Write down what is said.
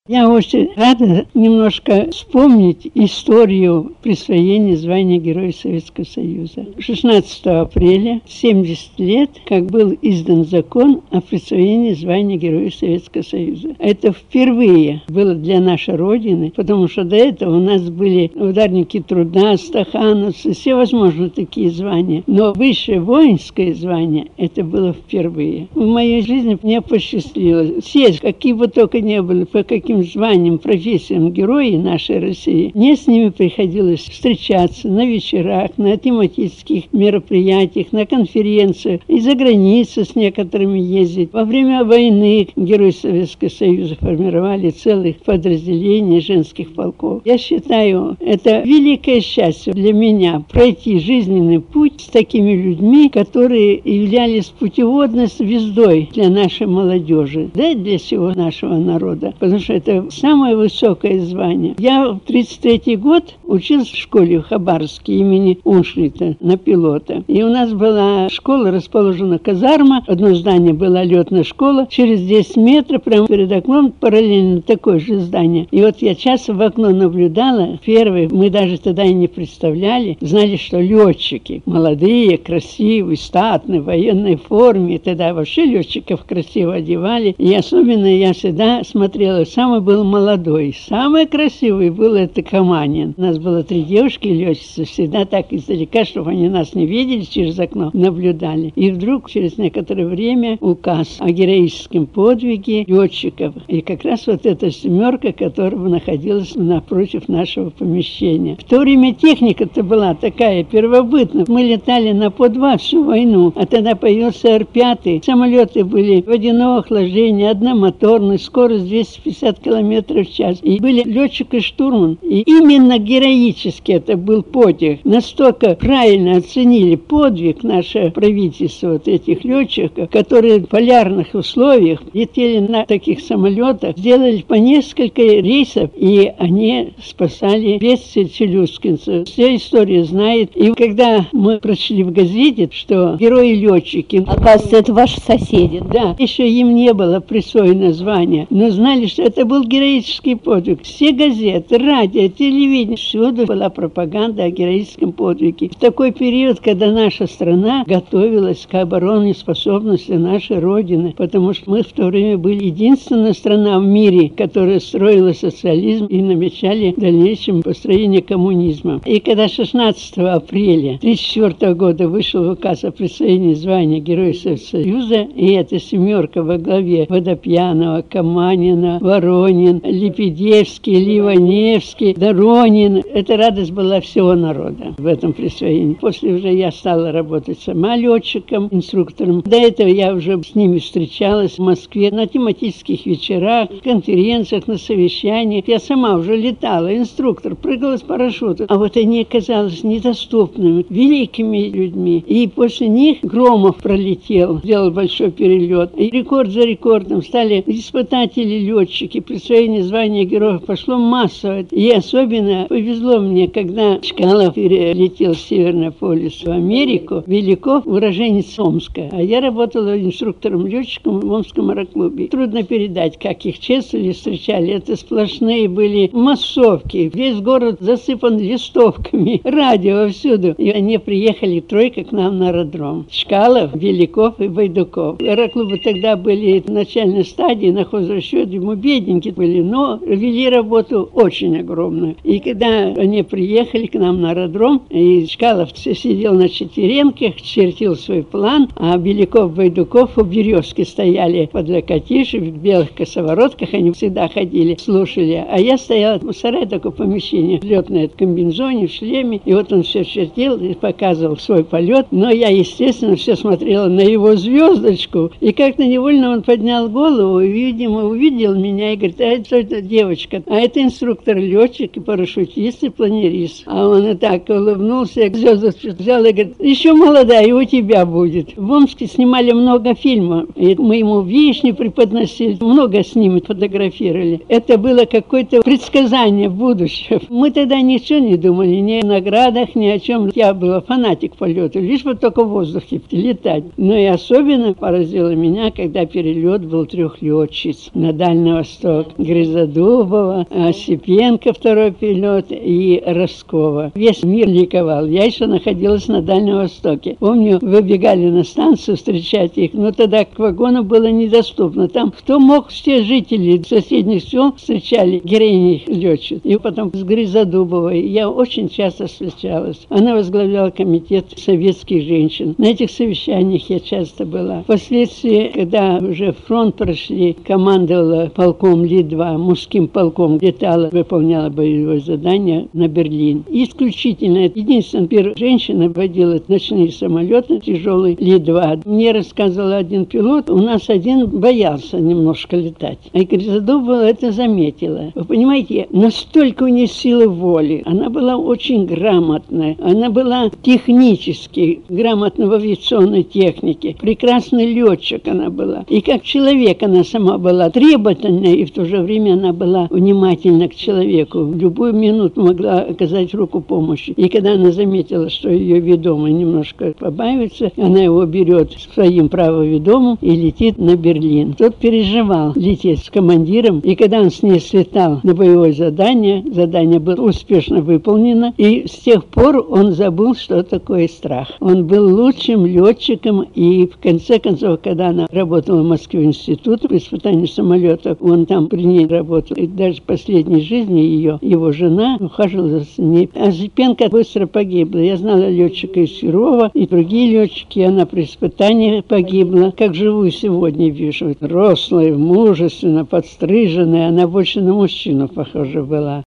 Я очень рада немножко вспомнить историю присвоения звания Героя Советского Союза. 16 апреля, 70 лет, как был издан закон о присвоении звания Героя Советского Союза. Это впервые было для нашей Родины, потому что до этого у нас были ударники труда, стахановцы, всевозможные такие звания. Но высшее воинское звание это было впервые. В моей жизни мне посчастливилось. Все, какие бы только ни были, по каким званиям, профессиям герои нашей России, мне с ними приходилось встречаться на вечерах, на тематических мероприятиях, на конференциях, и за границей с некоторыми ездить. Во время войны герои Советского Союза формировали целых подразделений женских полков. Я считаю, это великое счастье для меня пройти жизненный путь с такими людьми, которые являлись путеводной звездой для нашей молодежи, да и для всего нашего народа, потому что это самое высокое звание. Я в 1933 год учился в школе в Хабаровске имени Уншлита на пилота. И у нас была школа, расположена казарма, одно здание была летная школа, через 10 метров прямо перед окном параллельно такое же здание. И вот я часто в окно наблюдала, первые, мы даже тогда и не представляли, знали, что летчики, молодые, красивые, статные, в военной форме, тогда вообще летчиков красиво одевали. И особенно я всегда смотрела, самый был молодой, самый красивый был это Каманин. У нас было 3 девушки летчицы, всегда так издалека, чтобы они нас не видели, через окно наблюдали. И вдруг через некоторое время указ о героическом подвиге летчиков. И как раз вот эта семерка, которая находилась напротив нашего помещения. В то время техника-то была такая первобытная. Мы летали на По-2 всю войну, а тогда появился Р-5. Самолеты были водяного охлаждения, одномоторные, скорость 250 километров в час. И были летчик и штурман. И именно героически это был подвиг. Настолько правильно оценили подвиг наше правительство вот этих летчиков, которые в полярных условиях летели на таких самолетах, сделали по несколько рейсов, и они спасали бедствие челюскинцев. Вся история знает. И когда мы прочли в газете, что герои-летчики... Оказывается, это ваши соседи. Да, еще им не было присвоено звание, но знали, что это был героический подвиг. Все газеты, радио, телевидение, всюду была пропаганда о героическом подвиге. В такой период, когда наша страна готовилась к оборонной способности нашей Родины, потому что мы в то время были единственная страна в мире, которая строила социализм и намечали в дальнейшем построение коммунизма. И когда 16 апреля 1934 года вышел указ о присвоении звания Героя Советского Союза, и эта семерка во главе Водопьянова, Каманина, Воронин, Лепедевский, Ливаневский, Доронин. Эта радость была всего народа в этом присвоении. После уже я стала работать сама летчиком, инструктором. До этого я уже с ними встречалась в Москве на тематических вечерах, конференциях, на совещаниях. Я сама уже летала, инструктор, прыгала с парашюта. А вот они оказались недоступными, великими людьми. И после них Громов пролетел, сделал большой перелет. И рекорд за рекордом стали испытатели, летчики. Присвоение звания героев пошло массово. И особенно повезло мне, когда Чкалов перелетел с Северного полюса в Америку, Великов, уроженец Омска. А я работала инструктором-летчиком в Омском аэроклубе. Трудно передать, как их чествовали, встречали. Это сплошные были массовки. Весь город засыпан листовками, радио всюду. И они приехали тройка к нам на аэродром. Чкалов, Великов и Байдуков. Аэроклубы тогда были в начальной стадии, на хозрасчете, мы бедненькие были, но вели работу очень огромную. И когда они приехали к нам на аэродром, и Чкалов сидел на четвереньках, чертил свой план, а Беляков, Байдуков у березки стояли под локотиши, в белых косоворотках они всегда ходили, слушали. А я стояла в сарае, такое помещение, в летной комбинезоне, в шлеме, и вот он все чертил и показывал свой полет. Но я, естественно, все смотрела на его звездочку, и как-то невольно он поднял голову и, видимо, увидел меня и говорит: а это девочка, а это инструктор-летчик и парашютист планирист и планирист. А он и так улыбнулся, звездочку взял и говорит, еще молодая, и у тебя будет. В Омске снимали много фильмов, и мы ему вишни преподносили, много с ним фотографировали. Это было какое-то предсказание будущего. Мы тогда ничего не думали, ни о наградах, ни о чем. Я была фанатик полета, лишь бы только в воздухе летать. Но и особенно поразило меня, когда перелет был 3 летчиц на Дальний Восток. Гризодубова, Осипенко второй перелет и Роскова. Весь мир ликовал. Я еще находилась на Дальнем Востоке. Помню, выбегали на станцию встречать их, но тогда к вагону было недоступно. Там кто мог, все жители соседних сел встречали героиней летчиц. И потом с Гризодубовой я очень часто встречалась. Она возглавляла комитет советских женщин. На этих совещаниях я часто была. Впоследствии, когда уже фронт прошли, командовала полком Ли-2, мужским полком, летала, выполняла боевое задание на Берлин. Исключительно, единственная первая женщина водила ночные самолеты, тяжелый Ли-2. Мне рассказывал один пилот, у нас один боялся немножко летать. А Гризодубова это заметила. Вы понимаете, настолько у нее силы воли. Она была очень грамотная. Она была технически грамотна в авиационной технике. Прекрасный летчик она была. И как человек она сама была требовательная, и в то же время она была внимательна к человеку. В любую минуту могла оказать руку помощи. И когда она заметила, что ее ведомый немножко побаивается, она его берет своим правоведомым и летит на Берлин. Тот переживал лететь с командиром, и когда он с ней слетал на боевое задание было успешно выполнено, и с тех пор он забыл, что такое страх. Он был лучшим летчиком, и в конце концов, когда она работала в Москве институт по испытанию самолетов, он там при ней работал, и даже в последней жизни его жена ухаживала за ней. Осипенко быстро погибла. Я знала летчика из Серова, и другие летчики, она при испытании погибла. Как живую сегодня вижу. Рослая, мужественно, подстриженная, она больше на мужчину похожа была.